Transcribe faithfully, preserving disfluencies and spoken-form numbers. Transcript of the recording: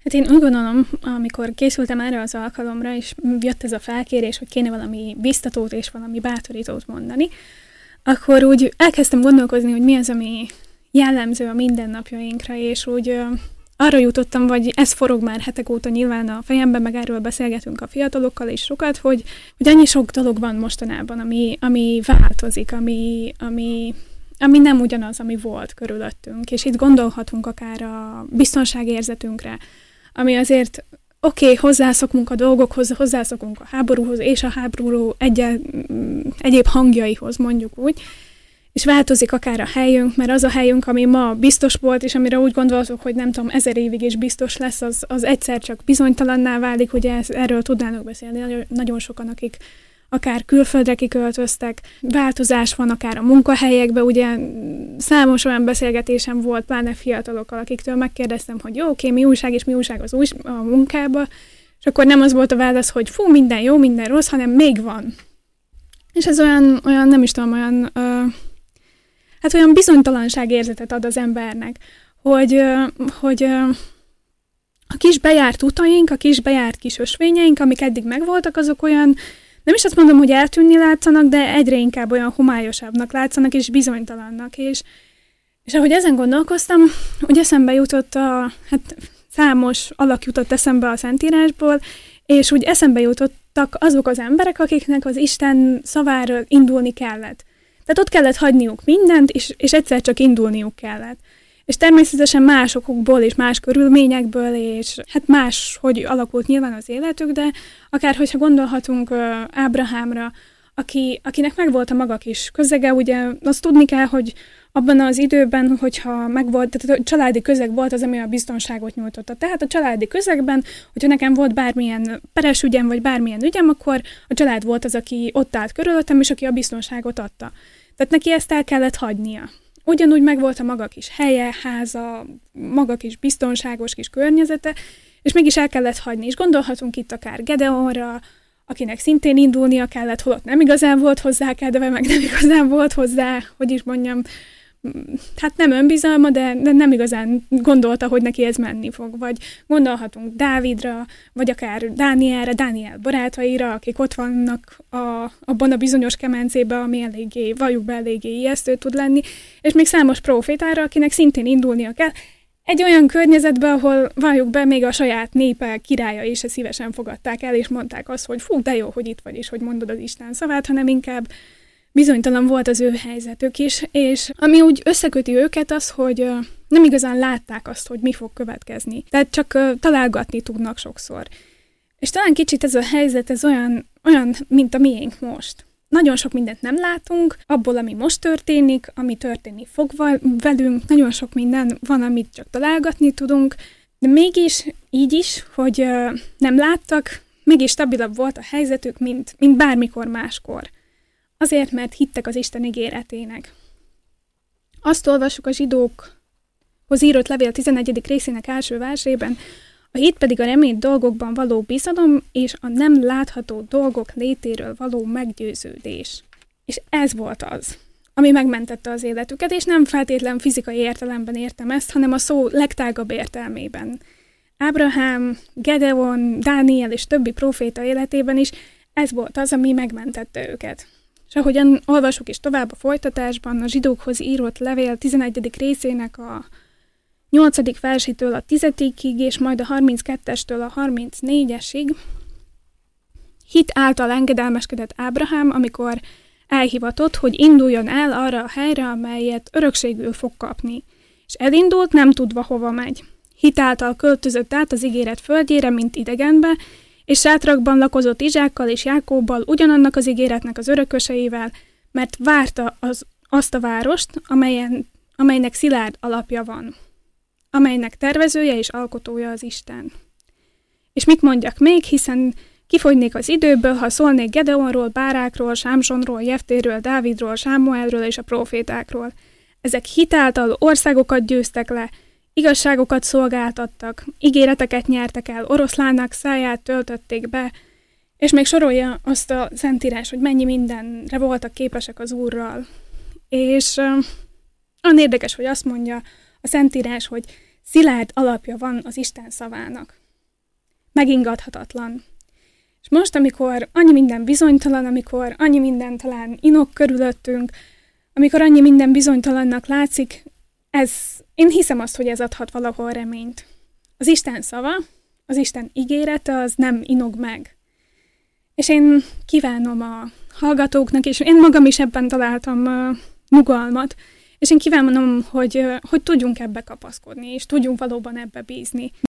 Hát én úgy gondolom, amikor készültem erre az alkalomra, és jött ez a felkérés, hogy kéne valami biztatót és valami bátorítót mondani, akkor úgy elkezdtem gondolkozni, hogy mi az, ami jellemző a mindennapjainkra, és úgy ö, arra jutottam, vagy ez forog már hetek óta nyilván a fejemben, meg erről beszélgetünk a fiatalokkal is sokat, hogy, hogy annyi sok dolog van mostanában, ami, ami változik, ami, ami, ami nem ugyanaz, ami volt körülöttünk, és itt gondolhatunk akár a biztonságérzetünkre, ami azért oké, okay, hozzászokunk a dolgokhoz, hozzászokunk a háborúhoz, és a háború egyel, egyéb hangjaihoz, mondjuk úgy, és változik akár a helyünk, mert az a helyünk, ami ma biztos volt, és amire úgy gondoltuk, hogy nem tudom, ezer évig is biztos lesz, az, az egyszer csak bizonytalanná válik, ugye ez, erről tudnának beszélni nagyon, nagyon sokan, akik akár külföldre kiköltöztek, változás van akár a munkahelyekben, ugye számos olyan beszélgetésem volt, pláne fiatalokkal, akiktől megkérdeztem, hogy jó, oké, mi újság és mi újság az új, a munkába, és akkor nem az volt a válasz, hogy fú, minden jó, minden rossz, hanem még van. És ez olyan, olyan nem is tudom, olyan, uh, hát olyan bizonytalanságérzetet ad az embernek, hogy, uh, hogy uh, a kis bejárt utaink, a kis bejárt kis ösvényeink, amik eddig megvoltak, azok olyan, nem is azt mondom, hogy eltűnni látszanak, de egyre inkább olyan homályosabbnak látszanak, és bizonytalannak. És, és ahogy ezen gondolkoztam, úgy eszembe jutott a, hát számos alak jutott eszembe a Szentírásból, és úgy eszembe jutottak azok az emberek, akiknek az Isten szaváról indulni kellett. Tehát ott kellett hagyniuk mindent, és, és egyszer csak indulniuk kellett. És természetesen másokból és más körülményekből, és hát más, hogy alakult nyilván az életük, de akár hogyha gondolhatunk uh, Ábrahámra, aki, akinek megvolt a maga kis közege, ugye azt tudni kell, hogy abban az időben, hogyha megvolt, tehát a családi közeg volt az, ami a biztonságot nyújtotta. Tehát a családi közegben, hogyha nekem volt bármilyen peres ügyem, vagy bármilyen ügyem, akkor a család volt az, aki ott állt körülöttem, és aki a biztonságot adta. Tehát neki ezt el kellett hagynia. Ugyanúgy megvolt a maga kis helye, háza, maga kis biztonságos kis környezete, és mégis el kellett hagyni. És gondolhatunk itt akár Gedeonra, akinek szintén indulnia kellett, holott nem igazán volt hozzá kedve, meg nem igazán volt hozzá, hogy is mondjam, hát nem önbizalma, de, de nem igazán gondolta, hogy neki ez menni fog. Vagy gondolhatunk Dávidra, vagy akár Dánielre, Dániel barátaira, akik ott vannak a, abban a bizonyos kemencében, ami eléggé, valljuk be, eléggé ijesztő tud lenni, és még számos profétára, akinek szintén indulnia kell, egy olyan környezetben, ahol valljuk be, még a saját népe királya is szívesen fogadták el, és mondták azt, hogy fú, de jó, hogy itt vagy, és hogy mondod az Isten szavát, hanem inkább bizonytalan volt az ő helyzetük is, és ami úgy összeköti őket az, hogy uh, nem igazán látták azt, hogy mi fog következni. Tehát csak uh, találgatni tudnak sokszor. És talán kicsit ez a helyzet, ez olyan, olyan, mint a miénk most. Nagyon sok mindent nem látunk, abból, ami most történik, ami történni fog velünk, nagyon sok minden van, amit csak találgatni tudunk, de mégis így is, hogy uh, nem láttak, mégis stabilabb volt a helyzetük, mint, mint bármikor máskor. Azért, mert hittek az Isten ígéretének. Azt olvassuk a zsidókhoz írott levél tizenegyedik részének első versében, a hit pedig a remélt dolgokban való bizalom és a nem látható dolgok létéről való meggyőződés. És ez volt az, ami megmentette az életüket, és nem feltétlen fizikai értelemben értem ezt, hanem a szó legtágabb értelmében. Ábrahám, Gedeon, Dániel és többi próféta életében is ez volt az, ami megmentette őket. És ahogyan olvasjuk is tovább a folytatásban, a zsidókhoz írott levél tizenegyedik részének a nyolcadik versétől a tizedikig, és majd a harminckettestől a harmincnégyesig, hit által engedelmeskedett Ábrahám, amikor elhivatott, hogy induljon el arra a helyre, amelyet örökségül fog kapni. És elindult, nem tudva, hova megy. Hit által költözött át az ígéret földjére, mint idegenbe, és sátrakban lakozott Izsákkal és Jákóbbal, ugyanannak az ígéretnek az örököseivel, mert várta az, azt a várost, amelyen, amelynek szilárd alapja van, amelynek tervezője és alkotója az Isten. És mit mondjak még, hiszen kifogynék az időből, ha szólnék Gedeonról, Bárákról, Sámsonról, Jeftéről, Dávidról, Sámuelről és a profétákról. Ezek hitáltal országokat győztek le, igazságokat szolgáltattak, ígéreteket nyertek el, oroszlánnak száját töltötték be, és még sorolja azt a Szentírás, hogy mennyi mindenre voltak képesek az Úrral. És uh, olyan érdekes, hogy azt mondja a Szentírás, hogy szilárd alapja van az Isten szavának. Megingathatatlan. És most, amikor annyi minden bizonytalan, amikor annyi minden talán inok körülöttünk, amikor annyi minden bizonytalannak látszik, ez, én hiszem azt, hogy ez adhat valahol reményt. Az Isten szava, az Isten ígérete, az nem inog meg. És én kívánom a hallgatóknak, és én magam is ebben találtam uh, nyugalmat, és én kívánom, hogy, uh, hogy tudjunk ebbe kapaszkodni, és tudjunk valóban ebbe bízni.